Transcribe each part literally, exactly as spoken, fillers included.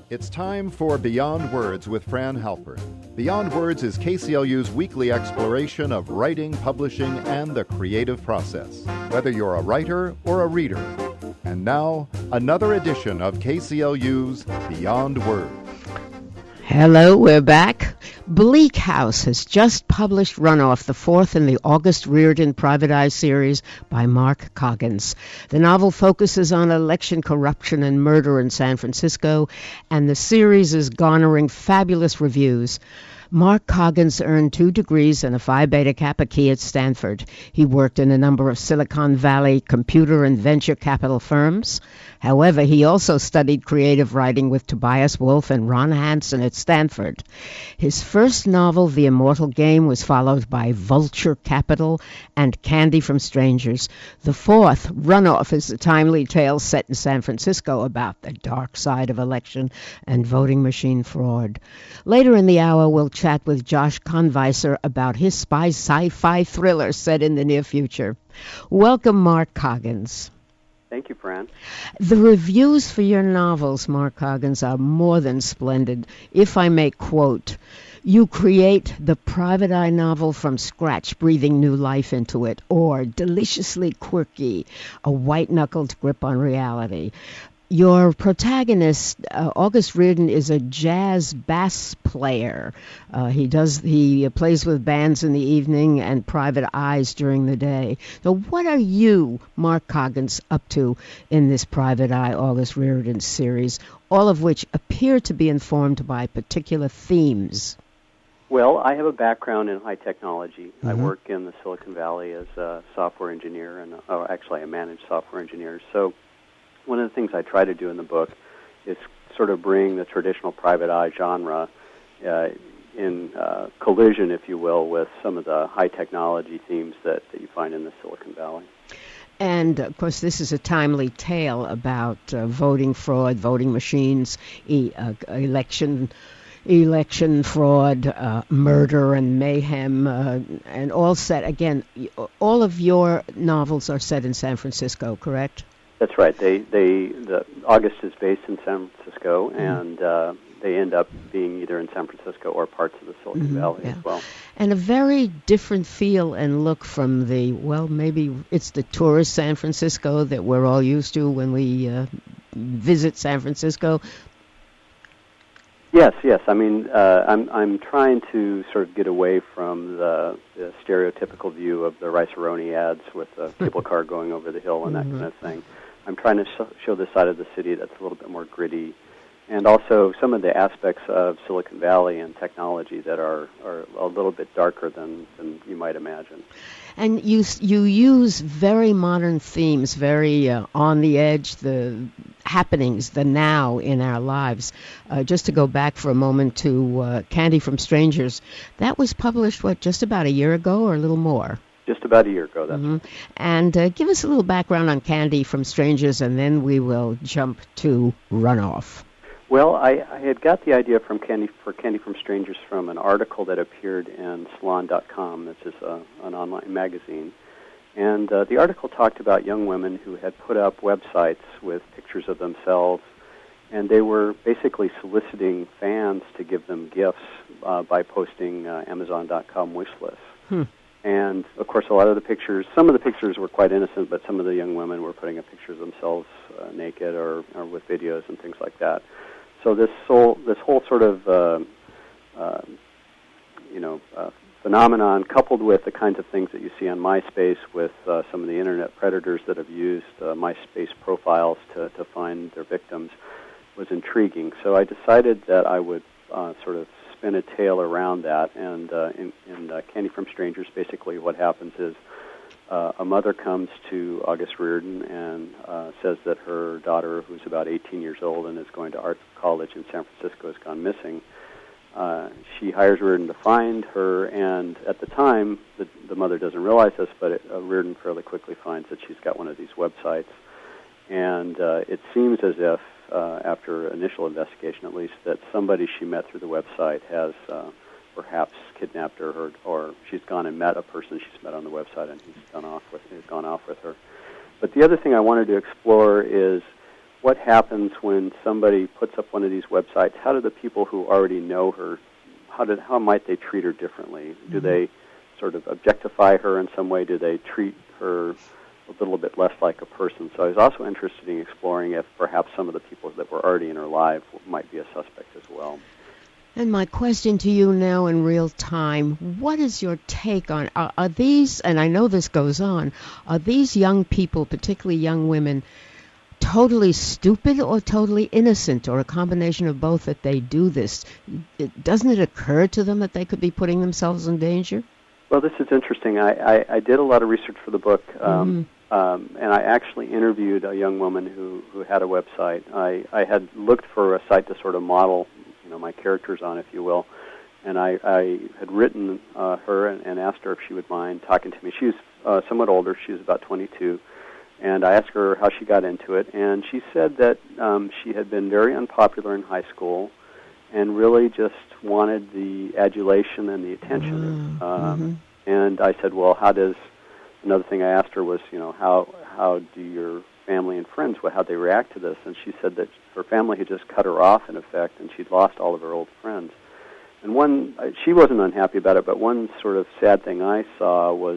It's time for Beyond Words with Fran Halpern. Beyond Words is K C L U's weekly exploration of writing, publishing, and the creative process, whether you're a writer or a reader. And now, another edition of K C L U's Beyond Words. Hello, we're back. Bleak House has just published Runoff, the fourth in the August Riordan Private Eye series by Mark Coggins. The novel focuses on election corruption and murder in San Francisco, and the series is garnering fabulous reviews. Mark Coggins earned two degrees and a Phi Beta Kappa key at Stanford. He worked in a number of Silicon Valley computer and venture capital firms. However, he also studied creative writing with Tobias Wolff and Ron Hansen at Stanford. His first novel, The Immortal Game, was followed by Vulture Capital and Candy from Strangers. The fourth, Runoff, is a timely tale set in San Francisco about the dark side of election and voting machine fraud. Later in the hour, we'll chat with Josh Conviser about his spy sci-fi thriller set in the near future. Welcome, Mark Coggins. Thank you, Fran. The reviews for your novels, Mark Coggins, are more than splendid. If I may quote, "You create the private eye novel from scratch, breathing new life into it," or "deliciously quirky, a white-knuckled grip on reality." Your protagonist, uh, August Riordan, is a jazz bass player. Uh, he does he plays with bands in the evening and private eyes during the day. So what are you, Mark Coggins, up to in this Private Eye August Riordan series, all of which appear to be informed by particular themes? Well, I have a background in high technology. Mm-hmm. I work in the Silicon Valley as a software engineer, and or actually I manage software engineers. So one of the things I try to do in the book is sort of bring the traditional private eye genre uh, in uh, collision, if you will, with some of the high technology themes that, that you find in the Silicon Valley. And, of course, this is a timely tale about uh, voting fraud, voting machines, e- uh, election election fraud, uh, murder and mayhem, uh, and all set, again, all of your novels are set in San Francisco, correct? That's right. They, they, the August is based in San Francisco, mm-hmm. and uh, they end up being either in San Francisco or parts of the Silicon mm-hmm, Valley yeah. as well. And a very different feel and look from the, well, maybe it's the tourist San Francisco that we're all used to when we uh, visit San Francisco. Yes, yes. I mean, uh, I'm I'm trying to sort of get away from the, the stereotypical view of the Rice-A-Roni ads with the cable car going over the hill and that mm-hmm. kind of thing. I'm trying to sh- show the side of the city that's a little bit more gritty, and also some of the aspects of Silicon Valley and technology that are, are a little bit darker than, than you might imagine. And you you use very modern themes, very uh, on the edge, the happenings, the now in our lives. Uh, just to go back for a moment to uh, Candy from Strangers, that was published, what, just about a year ago or a little more? Just about a year ago, that's mm-hmm. right. And uh, give us a little background on Candy from Strangers, and then we will jump to Runoff. Well, I, I had got the idea from Candy for Candy from Strangers from an article that appeared in Salon dot com, this is a, an online magazine. And uh, the article talked about young women who had put up websites with pictures of themselves, and they were basically soliciting fans to give them gifts uh, by posting uh, Amazon dot com wish lists. Hmm. And, of course, a lot of the pictures, some of the pictures were quite innocent, but some of the young women were putting up pictures of themselves uh, naked or, or with videos and things like that. So this whole, this whole sort of, uh, uh, you know, uh, phenomenon, coupled with the kinds of things that you see on MySpace with uh, some of the internet predators that have used uh, MySpace profiles to, to find their victims, was intriguing. So I decided that I would uh, sort of spin a tale around that. And uh, in, in uh, Candy from Strangers, basically what happens is uh, a mother comes to August Riordan and uh, says that her daughter, who's about eighteen years old and is going to art college in San Francisco, has gone missing. Uh, she hires Riordan to find her, and at the time, the, the mother doesn't realize this, but it, uh, Riordan fairly quickly finds that she's got one of these websites. And uh, it seems as if, uh, after initial investigation at least, that somebody she met through the website has uh, perhaps kidnapped her, or, or she's gone and met a person she's met on the website, and he's gone off with, he's gone off with her. But the other thing I wanted to explore is what happens when somebody puts up one of these websites? How do the people who already know her, how did how might they treat her differently? Do mm-hmm. they sort of objectify her in some way? Do they treat her a little bit less like a person? So I was also interested in exploring if perhaps some of the people that were already in her life might be a suspect as well. And my question to you now in real time, what is your take on, are, are these, and I know this goes on, are these young people, particularly young women, totally stupid or totally innocent, or a combination of both that they do this? It, doesn't it occur to them that they could be putting themselves in danger? Well, this is interesting. I, I, I did a lot of research for the book, um, mm. um, and I actually interviewed a young woman who, who had a website. I, I had looked for a site to sort of model, you know, my characters on, if you will, and I, I had written uh, her and, and asked her if she would mind talking to me. She was uh, somewhat older. She was about twenty-two, and I asked her how she got into it, and she said that um, she had been very unpopular in high school and really just wanted the adulation and the attention. Mm-hmm. Um, and I said, well, how does, another thing I asked her was, you know, how how do your family and friends, how they react to this? And she said that her family had just cut her off, in effect, and she'd lost all of her old friends. And one, she wasn't unhappy about it, but one sort of sad thing I saw was,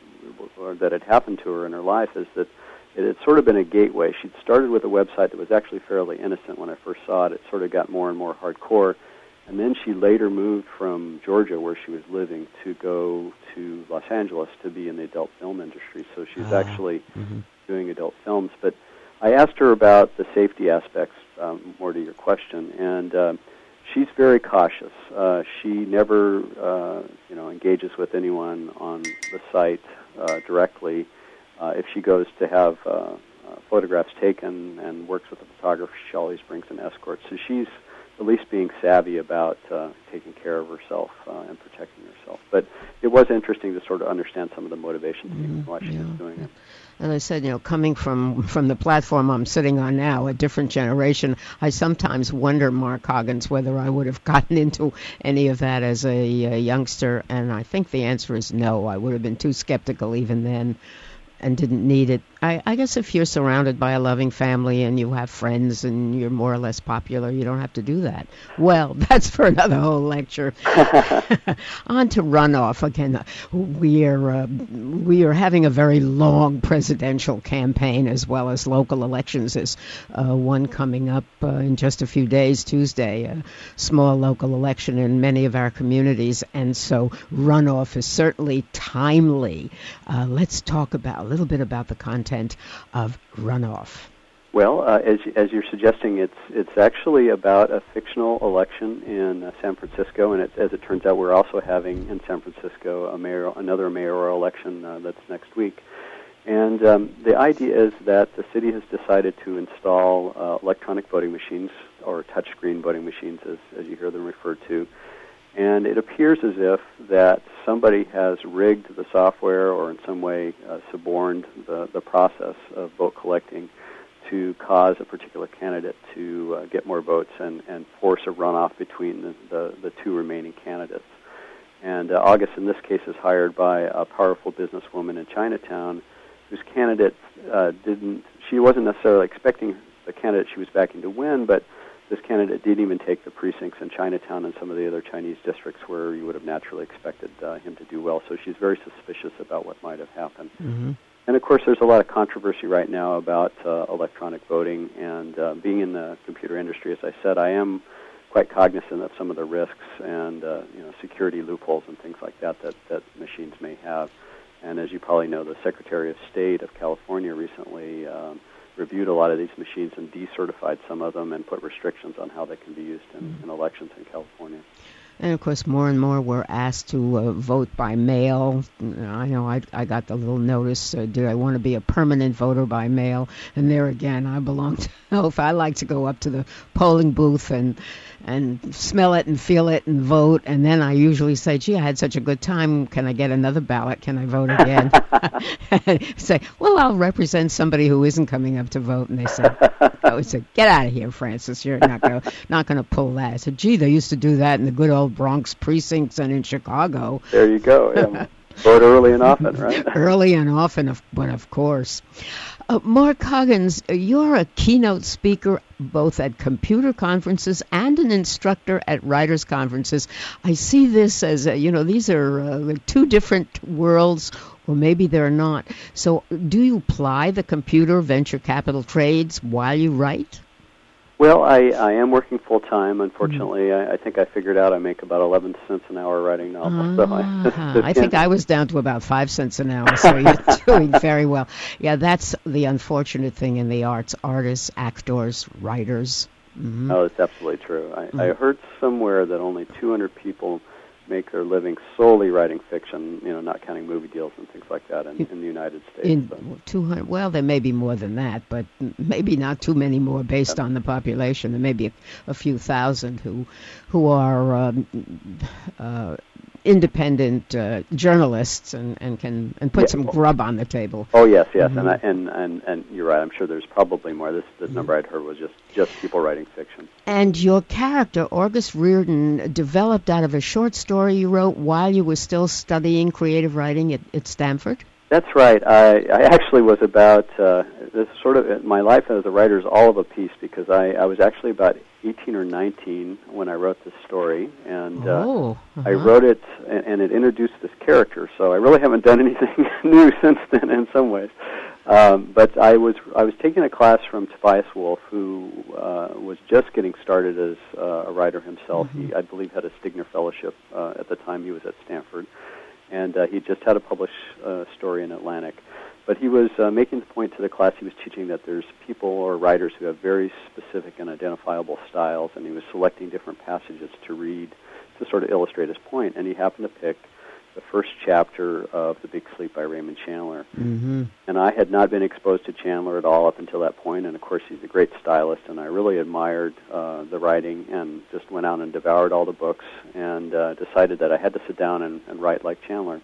or that had happened to her in her life, is that it had sort of been a gateway. She'd started with a website that was actually fairly innocent when I first saw it. It sort of got more and more hardcore. And then she later moved from Georgia, where she was living, to go to Los Angeles to be in the adult film industry. So she's uh, actually mm-hmm. doing adult films. But I asked her about the safety aspects, um, more to your question, and uh, she's very cautious. Uh, she never, uh, you know, engages with anyone on the site uh, directly. Uh, if she goes to have uh, uh, photographs taken and works with a photographer, she always brings an escort. So she's at least being savvy about uh, taking care of herself uh, and protecting herself. But it was interesting to sort of understand some of the motivations mm-hmm. why she yeah. was doing it. And I said, you know, coming from, from the platform I'm sitting on now, a different generation, I sometimes wonder, Mark Coggins, whether I would have gotten into any of that as a, a youngster. And I think the answer is no. I would have been too skeptical even then and didn't need it. I, I guess if you're surrounded by a loving family and you have friends and you're more or less popular, you don't have to do that. Well, that's for another whole lecture. On to runoff. Again, we are, uh, we are having a very long presidential campaign as well as local elections. There's uh, one coming up uh, in just a few days, Tuesday, a small local election in many of our communities, and so runoff is certainly timely. Uh, let's talk about a little bit about the content of runoff. Well, uh, as as you're suggesting, it's it's actually about a fictional election in uh, San Francisco, and it, as it turns out, we're also having in San Francisco a mayor, another mayoral election uh, that's next week. And um, the idea is that the city has decided to install uh, electronic voting machines, or touchscreen voting machines, as as you hear them referred to. And it appears as if that somebody has rigged the software or in some way uh, suborned the, the process of vote collecting to cause a particular candidate to uh, get more votes and, and force a runoff between the, the, the two remaining candidates. And uh, August, in this case, is hired by a powerful businesswoman in Chinatown whose candidate uh, didn't, she wasn't necessarily expecting the candidate she was backing to win, but this candidate didn't even take the precincts in Chinatown and some of the other Chinese districts where you would have naturally expected uh, him to do well. So she's very suspicious about what might have happened. Mm-hmm. And, of course, there's a lot of controversy right now about uh, electronic voting. And uh, being in the computer industry, as I said, I am quite cognizant of some of the risks and uh, you know, security loopholes and things like that, that that machines may have. And as you probably know, the Secretary of State of California recently um, reviewed a lot of these machines and decertified some of them and put restrictions on how they can be used in, mm-hmm. in elections in California. And, of course, more and more we're asked to uh, vote by mail. I know I, I got the little notice, uh, do I want to be a permanent voter by mail? And there again, I belong to health. I like to go up to the polling booth and and smell it and feel it and vote. And then I usually say, gee, I had such a good time. Can I get another ballot? Can I vote again? Say, well, I'll represent somebody who isn't coming up to vote. And they say, I would say, get out of here, Francis. You're not going not going to pull that. I said, gee, they used to do that in the good old Bronx precincts and in Chicago. There you go. Yeah. Vote early and often, right? Early and often, of, but of course. Uh, Mark Coggins, you're a keynote speaker both at computer conferences and an instructor at writers' conferences. I see this as, a, you know, these are uh, two different worlds, or maybe they're not. So do you ply the computer venture capital trades while you write? Well, I, I am working full-time. Unfortunately, mm-hmm. I, I think I figured out I make about eleven cents an hour writing novels. Uh, so I, I think I was down to about five cents an hour, so you're doing very well. Yeah, that's the unfortunate thing in the arts, artists, actors, writers. Mm-hmm. Oh, it's absolutely true. I, Mm-hmm. I heard somewhere that only two hundred people make their living solely writing fiction, you know, not counting movie deals and things like that in, in the United States. In two hundred, well, there may be more than that, but maybe not too many more based on the population. There may be a, a few thousand who who are um, uh, independent uh, journalists and, and can and put yeah. some grub on the table. Oh yes, yes, Mm-hmm. and, I, and and and you're right. I'm sure there's probably more. This this mm-hmm. number I'd heard was just just people writing fiction. And your character, August Riordan, developed out of a short story you wrote while you were still studying creative writing at, at Stanford? That's right. I, I actually was about, uh, this sort of, my life as a writer is all of a piece because I, I was actually about eighteen or nineteen when I wrote this story. And uh, oh, uh-huh. I wrote it, and, and it introduced this character. So I really haven't done anything new since then in some ways. Um, but I was I was taking a class from Tobias Wolff, who uh, was just getting started as uh, a writer himself. Mm-hmm. He, I believe, had a Stigner Fellowship uh, at the time he was at Stanford, and uh, he just had a published uh, story in Atlantic. But he was uh, making the point to the class he was teaching that there's people or writers who have very specific and identifiable styles, and he was selecting different passages to read to sort of illustrate his point. And he happened to pick the first chapter of The Big Sleep by Raymond Chandler. Mm-hmm. And I had not been exposed to Chandler at all up until that point, and of course he's a great stylist, and I really admired uh, the writing and just went out and devoured all the books and uh, decided that I had to sit down and, and write like Chandler.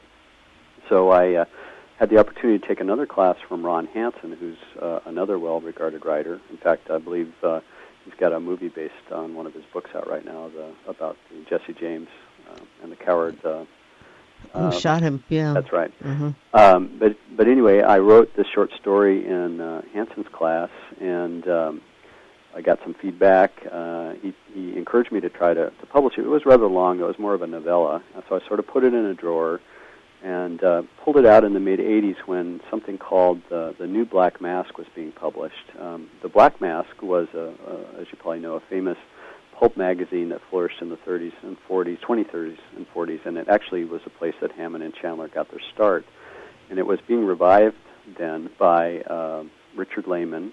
So I uh, had the opportunity to take another class from Ron Hansen, who's uh, another well-regarded writer. In fact, I believe uh, he's got a movie based on one of his books out right now the, about Jesse James uh, and the Coward uh, Who um, shot him, yeah. That's right. Mm-hmm. Um, but but anyway, I wrote this short story in uh, Hansen's class, and um, I got some feedback. Uh, he, he encouraged me to try to, to publish it. It was rather long. It was more of a novella. So I sort of put it in a drawer and uh, pulled it out in the mid-eighties when something called uh, The New Black Mask was being published. Um, the Black Mask was, a, a, as you probably know, a famous pulp magazine that flourished in the thirties and forties, twenties, thirties, and forties, and it actually was a place that Hammond and Chandler got their start. And it was being revived then by uh, Richard Lehman,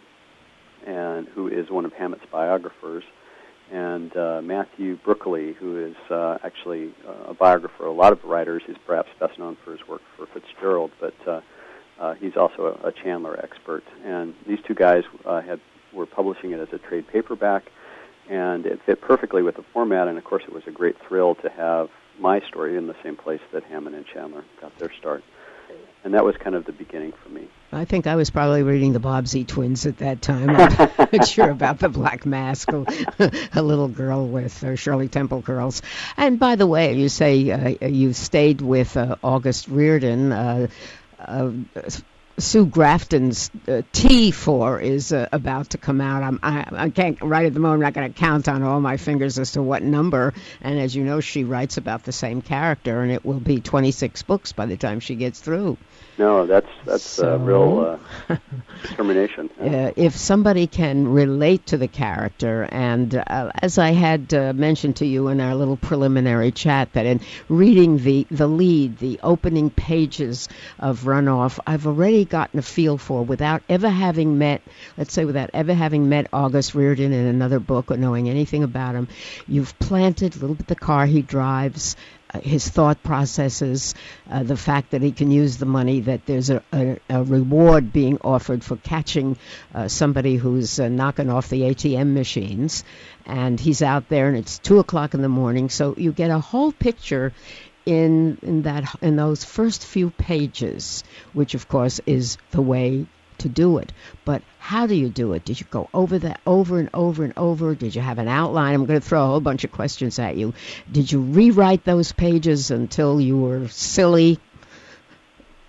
and who is one of Hammett's biographers, and uh, Matthew Brookley, who is uh, actually uh, a biographer of a lot of writers. He's perhaps best known for his work for Fitzgerald, but uh, uh, he's also a, a Chandler expert. And these two guys uh, had were publishing it as a trade paperback, and it fit perfectly with the format, and of course it was a great thrill to have my story in the same place that Hammond and Chandler got their start. And that was kind of the beginning for me. I think I was probably reading the Bobbsey Twins at that time. I'm not sure about the Black Mask, a little girl with uh, Shirley Temple curls. And by the way, you say uh, you stayed with uh, August Riordan. Uh, uh, Sue Grafton's uh, T four is uh, about to come out. I'm, I, I can't, right at the moment, I'm not going to count on all my fingers as to what number. And as you know, she writes about the same character, and it will be twenty-six books by the time she gets through. No, that's that's so, uh, real uh, determination. Yeah. Uh, if somebody can relate to the character, and uh, as I had uh, mentioned to you in our little preliminary chat, that in reading the, the lead, the opening pages of Runoff, I've already gotten a feel for, without ever having met, let's say without ever having met August Riordan in another book or knowing anything about him, you've planted a little bit the car he drives, uh, his thought processes, uh, the fact that he can use the money, that there's a, a, a reward being offered for catching uh, somebody who's uh, knocking off the A T M machines, and he's out there and it's two o'clock in the morning, so you get a whole picture in in that in those first few pages, which of course is the way to do it. But how do you do it? Did you go over that over and over and over? Did you have an outline? I'm going to throw a whole bunch of questions at you. Did you rewrite those pages until you were silly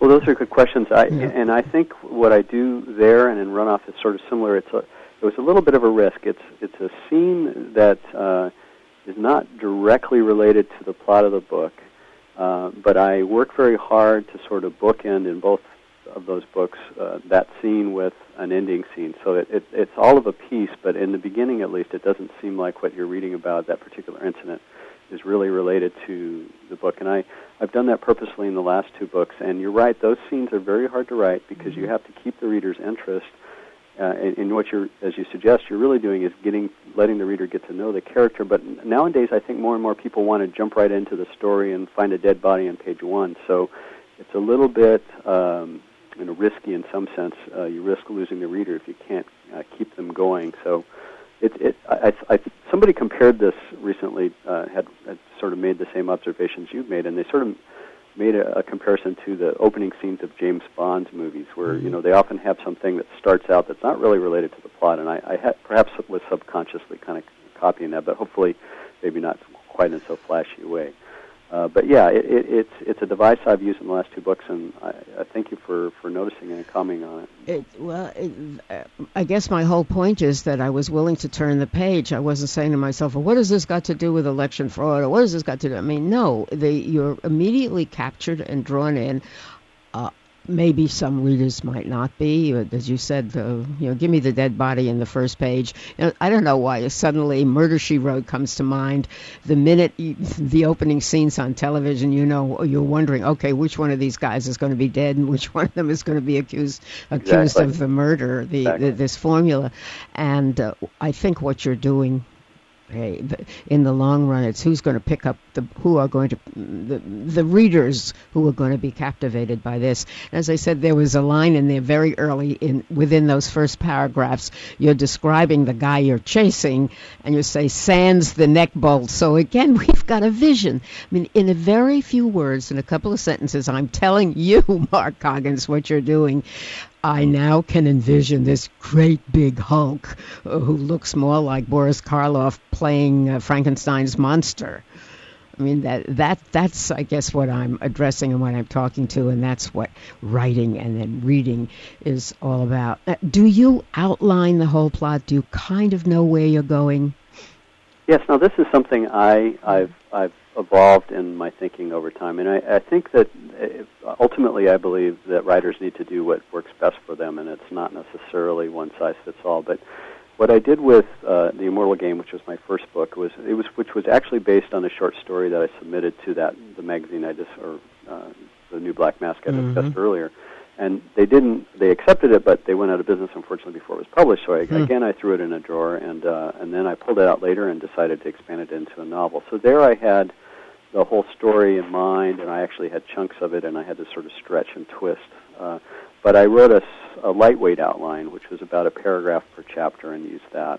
Well, those are good questions. I, Yeah. And I think what I do there and in Runoff is sort of similar. It's a, it was a little bit of a risk. It's it's a scene that uh, is not directly related to the plot of the book, uh, but I work very hard to sort of bookend in both of those books uh, that scene with an ending scene. So it, it, it's all of a piece, but in the beginning at least, it doesn't seem like what you're reading about, that particular incident, is really related to the book. And I, I've done that purposely in the last two books. And you're right, those scenes are very hard to write because you have to keep the reader's interest. Uh, in, in what you're, as you suggest, you're really doing is getting, letting the reader get to know the character. But nowadays, I think more and more people want to jump right into the story and find a dead body on page one. So it's a little bit um, you know, risky in some sense. Uh, you risk losing the reader if you can't uh, keep them going. So it, it, I, I, somebody compared this recently, uh, had, had sort of made the same observations you've made, and they sort of made a, a comparison to the opening scenes of James Bond's movies, where you know they often have something that starts out that's not really related to the plot, and I, I had, perhaps was subconsciously kind of copying that, but hopefully maybe not quite in so flashy a way. Uh, but yeah, it, it, it's it's a device I've used in the last two books, and I, I thank you for, for noticing and commenting on it. It, well, it, uh, I guess my whole point is that I was willing to turn the page. I wasn't saying to myself, well, what has this got to do with election fraud, or what has this got to do? I mean, no, the, you're immediately captured and drawn in. Uh, Maybe some readers might not be. As you said, uh, you know, give me the dead body in the first page. You know, I don't know why suddenly Murder, She Wrote comes to mind. The minute you, the opening scenes on television, you know, you're wondering, okay, which one of these guys is going to be dead and which one of them is going to be accused accused Exactly. of the murder, the, Exactly. the this formula. And uh, I think what you're doing, hey, in the long run, it's who's going to pick up the, who are going to, the, the readers who are going to be captivated by this. As I said, there was a line in there very early in within those first paragraphs. You're describing the guy you're chasing, and you say, sans the neck bolt. So again, we've got a vision. I mean, in a very few words, in a couple of sentences, I'm telling you, Mark Coggins, what you're doing. I now can envision this great big Hulk uh, who looks more like Boris Karloff playing uh, Frankenstein's monster. I mean, that that that's, I guess, what I'm addressing and what I'm talking to, and that's what writing and then reading is all about. Uh, do you outline the whole plot? Do you kind of know where you're going? Yes. Now, this is something I, I've I've evolved in my thinking over time, and I, I think that uh, ultimately I believe that writers need to do what works best for them, and it's not necessarily one size fits all. But what I did with uh, The Immortal Game, which was my first book, was it was which was actually based on a short story that I submitted to that the magazine I just or uh, the New Black Mask I Mm-hmm. discussed earlier. And they didn't, they accepted it, but they went out of business, unfortunately, before it was published. So, I, Hmm. again, I threw it in a drawer, and uh, and then I pulled it out later and decided to expand it into a novel. So there I had the whole story in mind, and I actually had chunks of it, and I had to sort of stretch and twist. Uh, but I wrote a, a lightweight outline, which was about a paragraph per chapter, and used that.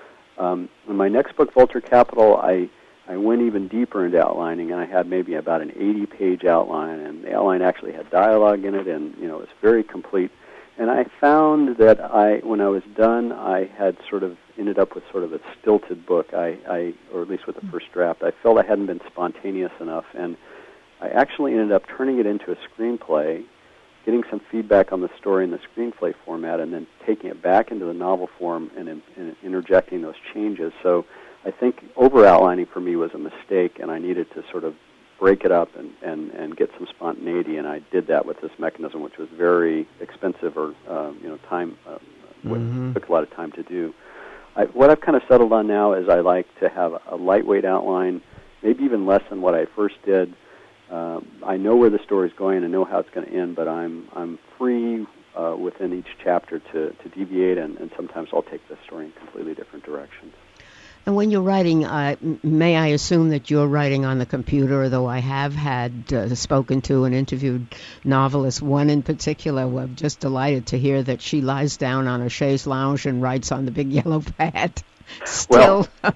Um, in my next book, Vulture Capital, I... I went even deeper into outlining, and I had maybe about an eighty-page outline, and the outline actually had dialogue in it, and you know, it was very complete. And I found that I, when I was done, I had sort of ended up with sort of a stilted book. I, I or at least with the first draft, I felt I hadn't been spontaneous enough, and I actually ended up turning it into a screenplay, getting some feedback on the story in the screenplay format, and then taking it back into the novel form and, and interjecting those changes. So I think over-outlining for me was a mistake, and I needed to sort of break it up and, and, and get some spontaneity, and I did that with this mechanism, which was very expensive or, um, you know, time, uh, mm-hmm. took a lot of time to do. I, what I've kind of settled on now is I like to have a lightweight outline, maybe even less than what I first did. Um, I know where the story's going, I know how it's going to end, but I'm I'm free uh, within each chapter to, to deviate, and, and sometimes I'll take the story in completely different directions. And when you're writing, uh, may I assume that you're writing on the computer, though I have had uh, spoken to and interviewed novelists, one in particular who I'm just delighted to hear that she lies down on a chaise lounge and writes on the big yellow pad. Still. Well,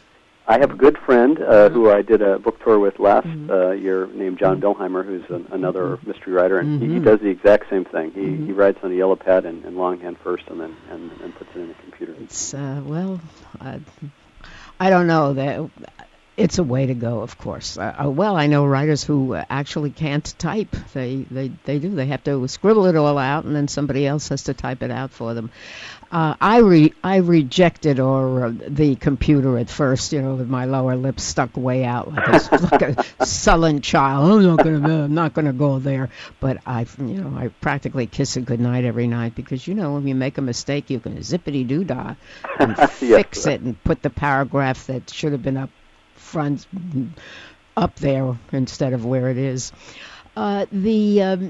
I have a good friend uh, who I did a book tour with last mm-hmm. uh, year named John Billheimer, who's an, another mm-hmm. mystery writer, and mm-hmm. he, he does the exact same thing. He mm-hmm. he writes on a yellow pad and, and longhand first, and then and, and puts it in the computer. It's, uh, well... Uh, I don't know that It's a way to go, of course. Uh, uh, well, I know writers who uh, actually can't type. They, they they do. They have to scribble it all out, and then somebody else has to type it out for them. Uh, I re- I rejected or uh, the computer at first, you know, with my lower lip stuck way out like a, like a sullen child. I'm not gonna I'm not gonna go there. But I, you know, I practically kiss it goodnight every night because, you know, when you make a mistake, you can zippity doo dah and yes, fix right. it and put the paragraph that should have been up front up there instead of where it is. Uh, the um,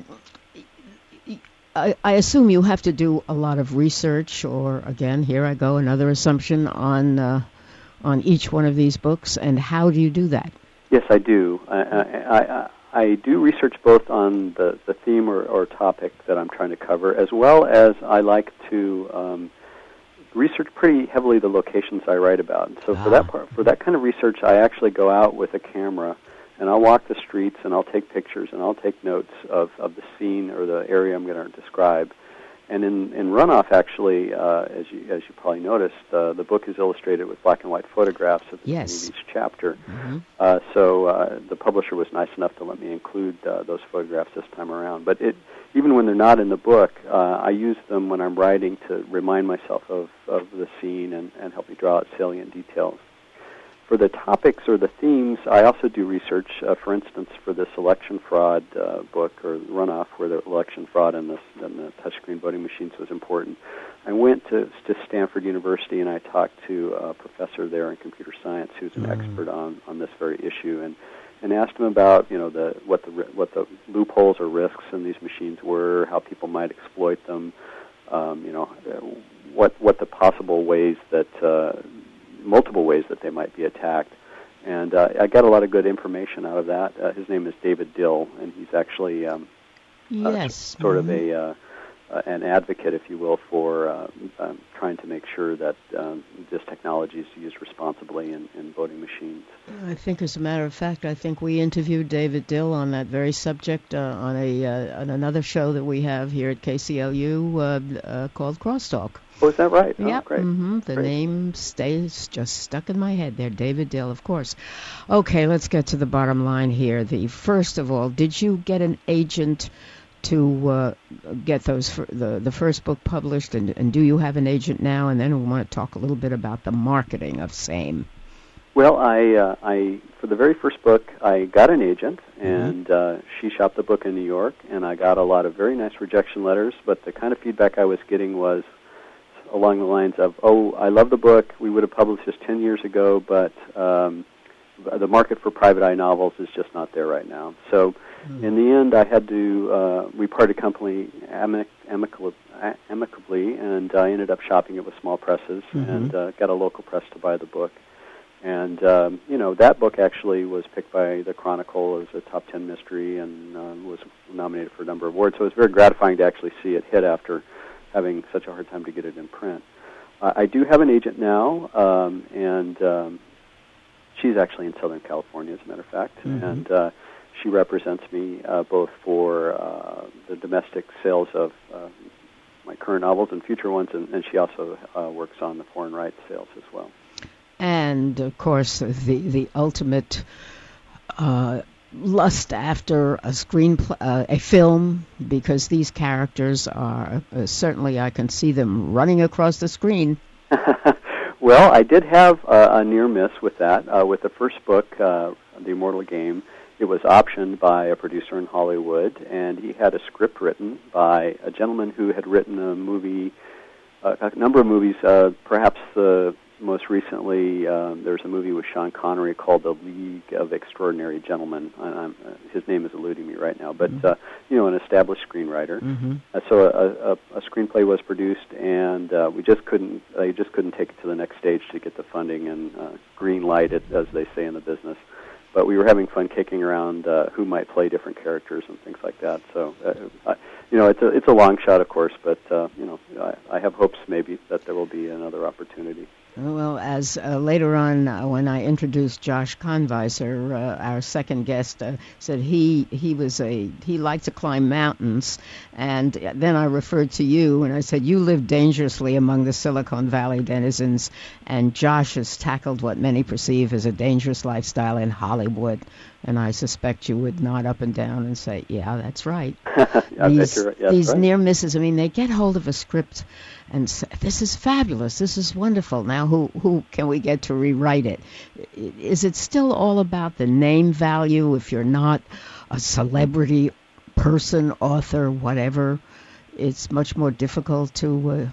I, I assume you have to do a lot of research, or again, here I go, another assumption on uh, on each one of these books. And how do you do that? Yes, I do. I, I, I, I do research both on the, the theme or, or topic that I'm trying to cover, as well as I like to um, research pretty heavily the locations I write about. So ah. for that part, for that kind of research, I actually go out with a camera, and I'll walk the streets, and I'll take pictures, and I'll take notes of, of the scene or the area I'm going to describe. And in, in Runoff, actually, uh, as you as you probably noticed, uh, the book is illustrated with black and white photographs at the yes. beginning of each chapter. Mm-hmm. Uh, so uh, the publisher was nice enough to let me include uh, those photographs this time around. But it, even when they're not in the book, uh, I use them when I'm writing to remind myself of, of the scene and, and help me draw out salient details. For the topics or the themes, I also do research. Uh, for instance, for this election fraud uh, book, or Runoff, where the election fraud and the, and the touchscreen voting machines was important, I went to, to Stanford University and I talked to a professor there in computer science who's an mm. expert on, on this very issue, and, and asked him about you know the what the what the loopholes or risks in these machines were, how people might exploit them, um, you know, what what the possible ways that uh, multiple ways that they might be attacked. And uh, I got a lot of good information out of that. Uh, his name is David Dill, and he's actually um, yes. uh, sort mm-hmm. of a uh, uh, an advocate, if you will, for uh, um, trying to make sure that um, this technology is used responsibly in, in voting machines. I think, as a matter of fact, I think we interviewed David Dill on that very subject uh, on a uh, on another show that we have here at K C L U uh, uh, called Crosstalk. Oh, is that right? Oh, yep. great. Mm-hmm. The great. name stays just stuck in my head there. David Dill, of course. Okay, let's get to the bottom line here. The first of all, did you get an agent to uh, get those for the the first book published, and, and do you have an agent now? And then we want to talk a little bit about the marketing of same. Well, I, uh, I for the very first book, I got an agent, and uh, she shopped the book in New York, and I got a lot of very nice rejection letters. But the kind of feedback I was getting was along the lines of, "Oh, I love the book. We would have published this ten years ago, but um, the market for private eye novels is just not there right now." So, mm. in the end, I had to uh, we parted company amic- amicably, amicably, and I ended up shopping it with small presses, mm-hmm. and uh, got a local press to buy the book. And um, you know, that book actually was picked by the Chronicle as a top ten mystery, and um, was nominated for a number of awards. So it was very gratifying to actually see it hit after having such a hard time to get it in print. Uh, I do have an agent now, um, and um, she's actually in Southern California, as a matter of fact, mm-hmm. and uh, she represents me uh, both for uh, the domestic sales of uh, my current novels and future ones, and, and she also uh, works on the foreign rights sales as well. And, of course, the, the ultimate uh, lust after a screen, pl- uh, a film, because these characters are, uh, certainly I can see them running across the screen. Well, I did have uh, a near miss with that. Uh, with the first book, uh, The Immortal Game, it was optioned by a producer in Hollywood, and he had a script written by a gentleman who had written a movie, uh, a number of movies, uh, perhaps the... Most recently, um, there's a movie with Sean Connery called The League of Extraordinary Gentlemen. I'm, uh, his name is eluding me right now, but mm-hmm. uh, you know, an established screenwriter. Mm-hmm. Uh, so a, a, a screenplay was produced, and uh, we just couldn't. They just couldn't take it to the next stage to get the funding and uh, green light it, as they say in the business. But we were having fun kicking around uh, who might play different characters and things like that. So, uh, I, you know, it's a it's a long shot, of course, but uh, you know, I, I have hopes maybe that there will be another opportunity. Well, as uh, later on uh, when I introduced Josh Conviser, uh, our second guest, uh, said he he was a he liked to climb mountains, and then I referred to you and I said you live dangerously among the Silicon Valley denizens, and Josh has tackled what many perceive as a dangerous lifestyle in Hollywood, and I suspect you would nod up and down and say, yeah, that's right. I these bet you're right. Yeah, these right. near misses, I mean, they get hold of a script and say, this is fabulous, this is wonderful. Now, who who can we get to rewrite it? Is it still all about the name value if you're not a celebrity person, author, whatever? It's much more difficult to uh,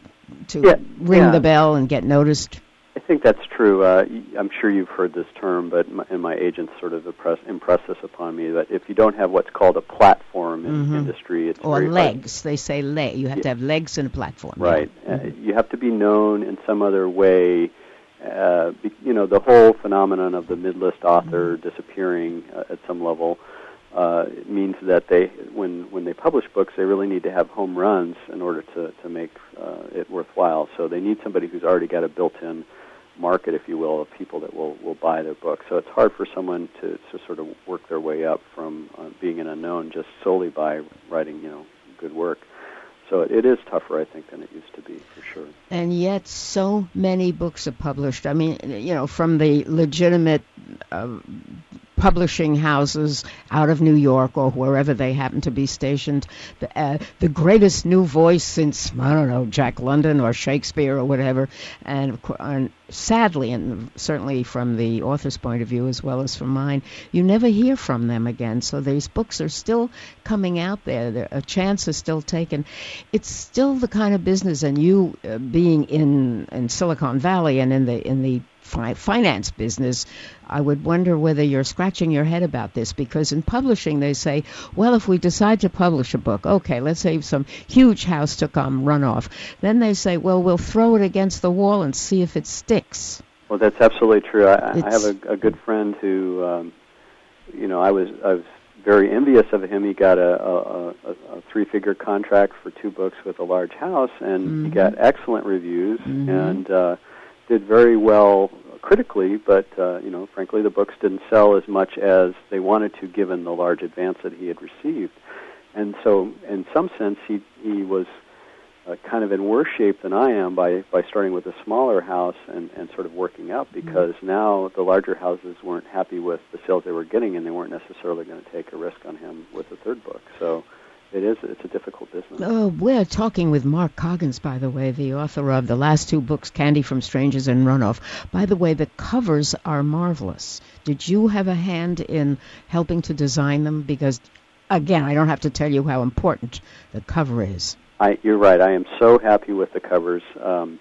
to Yeah, ring yeah. the bell and get noticed. I think that's true. Uh, I'm sure you've heard this term, but my, and my agents sort of impress, impress this upon me, that if you don't have what's called a platform in Mhm. the industry, it's Or very legs. They say leg. You have Yeah. to have legs and a platform. hard. Right. Yeah. Uh, you have to be known in some other way. Uh, be, you know, the whole phenomenon of the mid-list author Mm-hmm. disappearing uh, at some level uh, means that they, when when they publish books, they really need to have home runs in order to to make uh, it worthwhile. So they need somebody who's already got a built-in market, if you will, of people that will, will buy their book. So it's hard for someone to, to sort of work their way up from uh, being an unknown just solely by writing, you know, good work. So it, it is tougher, I think, than it used to be, for sure. And yet so many books are published. I mean, you know, from the legitimate uh, publishing houses out of New York or wherever they happen to be stationed, the, uh, the greatest new voice since, I don't know, Jack London or Shakespeare or whatever. And, of course, and sadly, and certainly from the author's point of view as well as from mine, you never hear from them again. So these books are still coming out there. There- A chance is still taken. It's still the kind of business, and you uh, being in, in Silicon Valley and in the in the fi- finance business, I would wonder whether you're scratching your head about this, because in publishing they say, well, if we decide to publish a book, okay, let's say some huge house took on Runoff, then they say, well, we'll throw it against the wall and see if it sticks. Well, that's absolutely true. I, I It's- have a, a good friend who, um, you know, I was I was very envious of him. He got a, a, a, a three-figure contract for two books with a large house, and Mhm. he got excellent reviews Mhm. and uh, did very well critically. But uh, you know, frankly, the books didn't sell as much as they wanted to, given the large advance that he had received. And so, in some sense, he he was uh, kind of in worse shape than I am by, by starting with a smaller house and, and sort of working up, because now the larger houses weren't happy with the sales they were getting, and they weren't necessarily going to take a risk on him with the third book. So it is it's a difficult business. Oh, we're talking with Mark Coggins, by the way, the author of the last two books, Candy from Strangers and Runoff. By the way, the covers are marvelous. Did you have a hand in helping to design them? Because, again, I don't have to tell you how important the cover is. I, you're right. I am so happy with the covers. Um,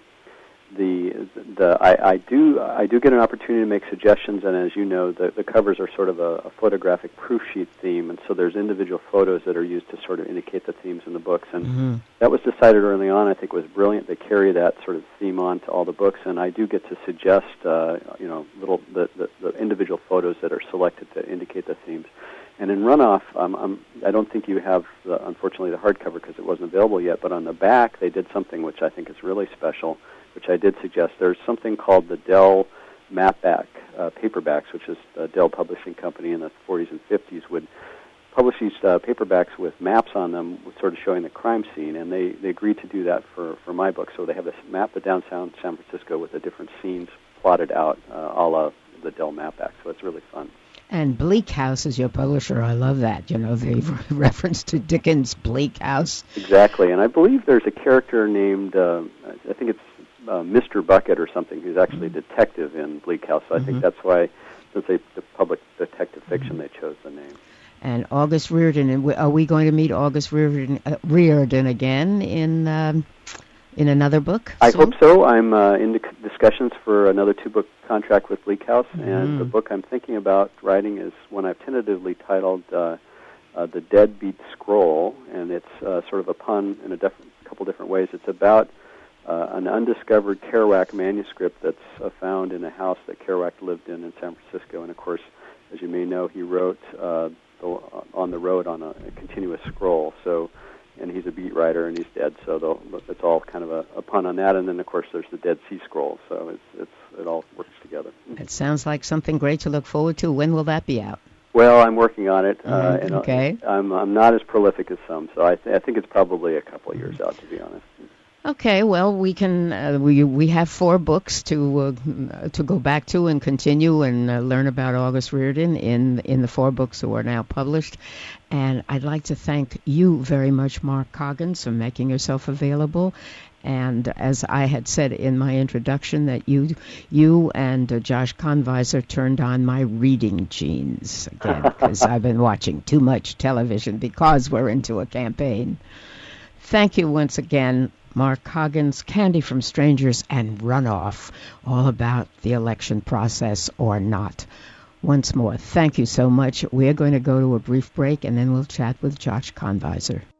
the the I, I do I do get an opportunity to make suggestions, and as you know, the, the covers are sort of a, a photographic proof sheet theme, and so there's individual photos that are used to sort of indicate the themes in the books. And Mm-hmm. that was decided early on. I think it was brilliant. They carry that sort of theme on to all the books, and I do get to suggest, uh, you know, little the, the, the individual photos that are selected to indicate the themes. And in Runoff, um, I'm, I don't think you have, the, unfortunately, the hardcover because it wasn't available yet, but on the back they did something which I think is really special, which I did suggest. There's something called the Dell Mapback uh, paperbacks, which is a Dell publishing company in the forties and fifties would publish these uh, paperbacks with maps on them, sort of showing the crime scene, and they, they agreed to do that for, for my book. So they have this map of downtown San Francisco with the different scenes plotted out, uh, a la the Dell Mapback. So it's really fun. And Bleak House is your publisher. I love that. You know, the reference to Dickens' Bleak House. Exactly, and I believe there's a character named, uh, I think it's uh, Mister Bucket or something, who's actually a detective in Bleak House. So I Mhm. think that's why, since they, the public detective fiction, they chose the name. And August Reardon. And we- are we going to meet August Reardon, uh, Reardon again in um, in another book? I soon? hope so. I'm uh, in dic- discussions for another two-book contract with Bleak House, Mm. and the book I'm thinking about writing is one I've tentatively titled uh, uh, The Deadbeat Scroll, and it's uh, sort of a pun in a def- couple different ways. It's about uh, an undiscovered Kerouac manuscript that's uh, found in a house that Kerouac lived in in San Francisco, and of course, as you may know, he wrote uh, the, on the road on a, a continuous scroll. So and he's a beat writer, and he's dead. So it's all kind of a, a pun on that. And then, of course, there's the Dead Sea Scrolls. So it's it's it all works together. It sounds like something great to look forward to. When will that be out? Well, I'm working on it. Mm-hmm. Uh, and okay. I'm I'm not as prolific as some, so I th- I think it's probably a couple of years out, to be honest. Okay, well, we can uh, we we have four books to uh, to go back to and continue and uh, learn about August Riordan in in the four books that are now published. And I'd like to thank you very much, Mark Coggins, for making yourself available. And as I had said in my introduction, that you you and uh, Josh Conviser turned on my reading genes again, because I've been watching too much television because we're into a campaign. Thank you once again, Mark Coggins, Candy from Strangers, and Runoff, all about the election process or not. Once more, thank you so much. We're going to go to a brief break, and then we'll chat with Josh Conviser.